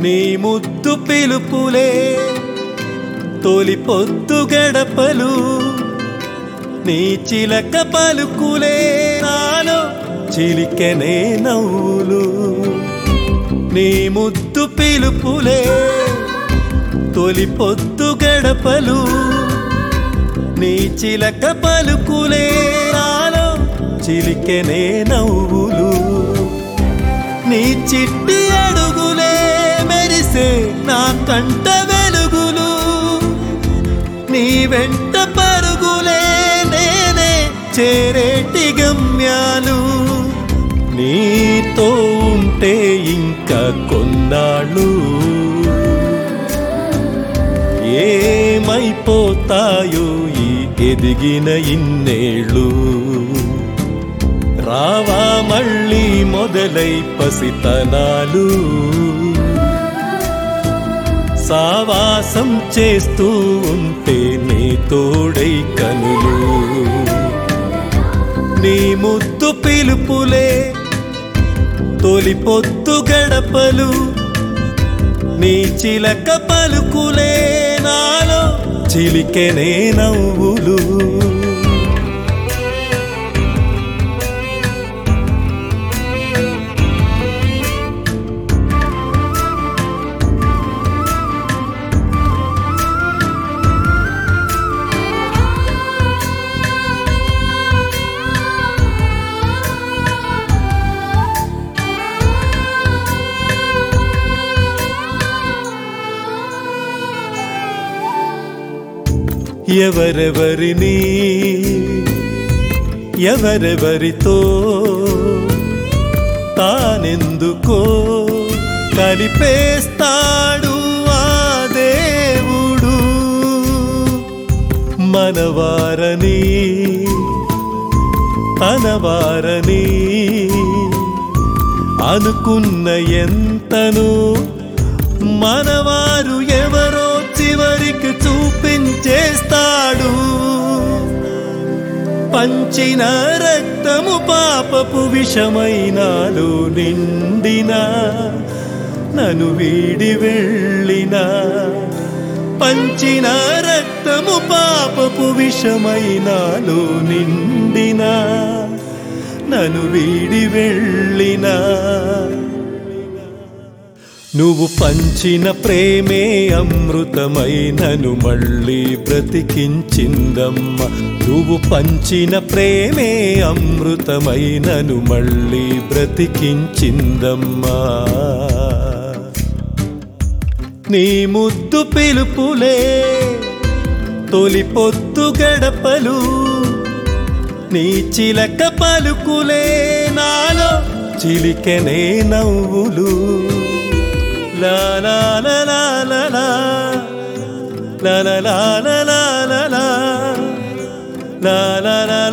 నీ ముద్దు పిలుపులే తొలి పొద్దు గడపలు నీ చిలక పలుకులే నాలో చిలికెనే నవ్వులు నీ ముద్దు పిలుపులే తొలి పొద్దు గడపలు నీ చిలక పలుకులే నాలో చిలికెనే నవ్వులు నీ చిట్టి అడుగులే మెరిసే నా కంట వెలుగులు నీ వెంట పరుగులే నేనే చేరేటి గమ్యాలు నీతో ఉంటే ఇంకా కొన్నాళ్ళు ఏమైపోతాయో ఈ ఎదిగిన ఇన్నేళ్ళు రావా మళ్ళీ మొదలై పసితనాలు సావాసం చేస్తూ ఉంటే నీ తోడై కనులు నీ ముద్దు పిలుపులే తొలి పొద్దు గడపలు నీ చిలక పలుకులే నాలో చిలికెనే నవ్వులు ఎవరెవరిని ఎవరెవరితో తానెందుకో కలిపేస్తాడు ఆ దేవుడు మనవారని తనవారని అనుకున్న ఎంతను మనవారు ఎవరో చివరికి చూపించేస్తాడు పంచిన రక్తము పాపపు విషమైనాలో నిండినా నన్ను వీడి వెళ్ళినా పంచిన రక్తము పాపపు విషమైనాలో నిండినా నన్ను వీడి వెళ్ళినా నువ్వు పంచిన ప్రేమే అమృతమై నన్ను మళ్ళీ బ్రతికించిందమ్మ నువ్వు పంచిన ప్రేమే అమృతమై నన్ను మళ్ళీ బ్రతికించిందమ్మా నీ ముద్దు పిలుపులే తొలి పొద్దు గడపలు నీ చిలక పలుకులే నాలో చిలికెనే నవ్వులు la la la la la la la la la la la la la la la